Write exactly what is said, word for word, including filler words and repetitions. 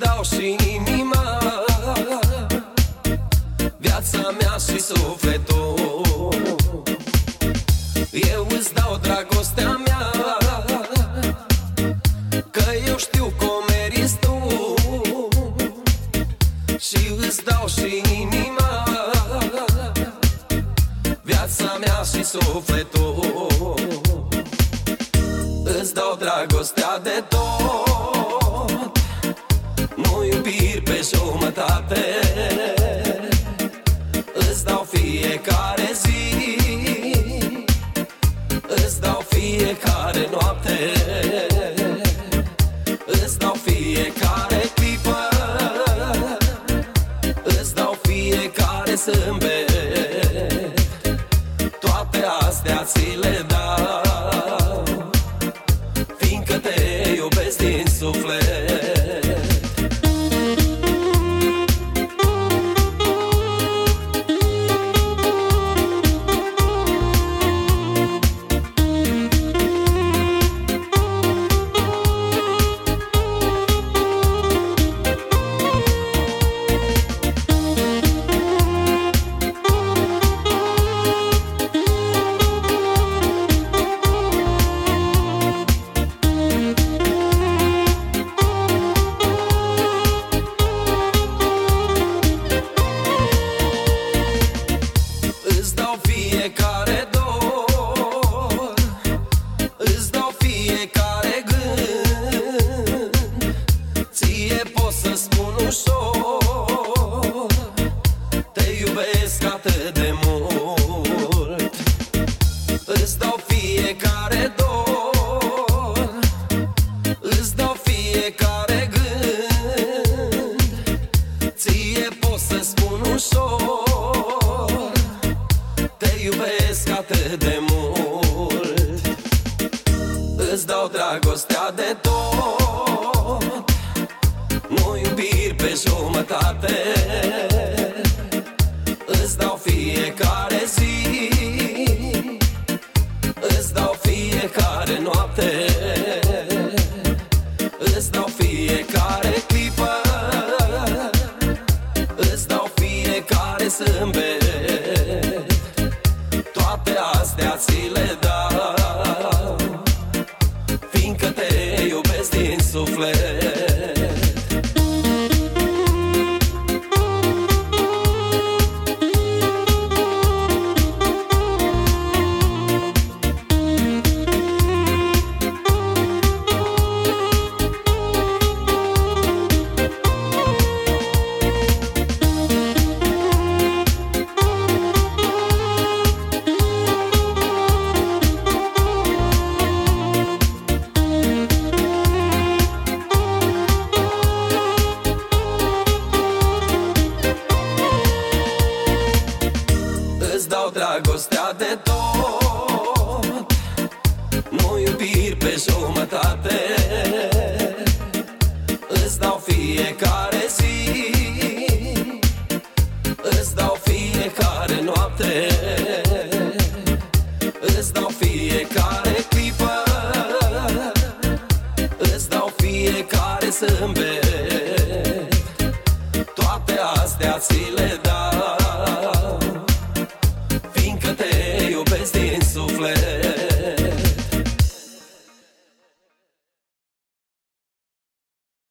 dau și inima, viața mea și sufletul. Eu îți dau dragostea mea, că eu știu cum meriți tu. Și îți dau și inima, viața mea și sufletul. Îți dau dragostea de tot, nu iubiri pe jumătate. Îți dau fiecare zi, îți dau fiecare noapte, îți dau fiecare clipă, îți dau fiecare zâmbet. Toate astea ți le dau, fiindcă te iubesc din suflet. Fiecare dor, îți dau fiecare gând. Ție pot să spun ușor, te iubesc atât de mult. Îți dau fiecare dor, îți dau fiecare gând. Ție pot să spun ușor, te iubesc atât de mult. Îți dau dragostea de tot, nu iubiri pe jumătate. Îți dau fiecare zi, îți dau fiecare noapte, îți dau fiecare clipă, îți dau fiecare zâmbet. Toate astea ți le dau, fiindcă te iubesc din suflet. Îți dau dragostea de tot, nu iubiri pe jumătate. Îți dau fiecare zi, îți dau fiecare noapte, îți dau fiecare clipă, îți dau fiecare zâmbet. Toate astea ți le dau,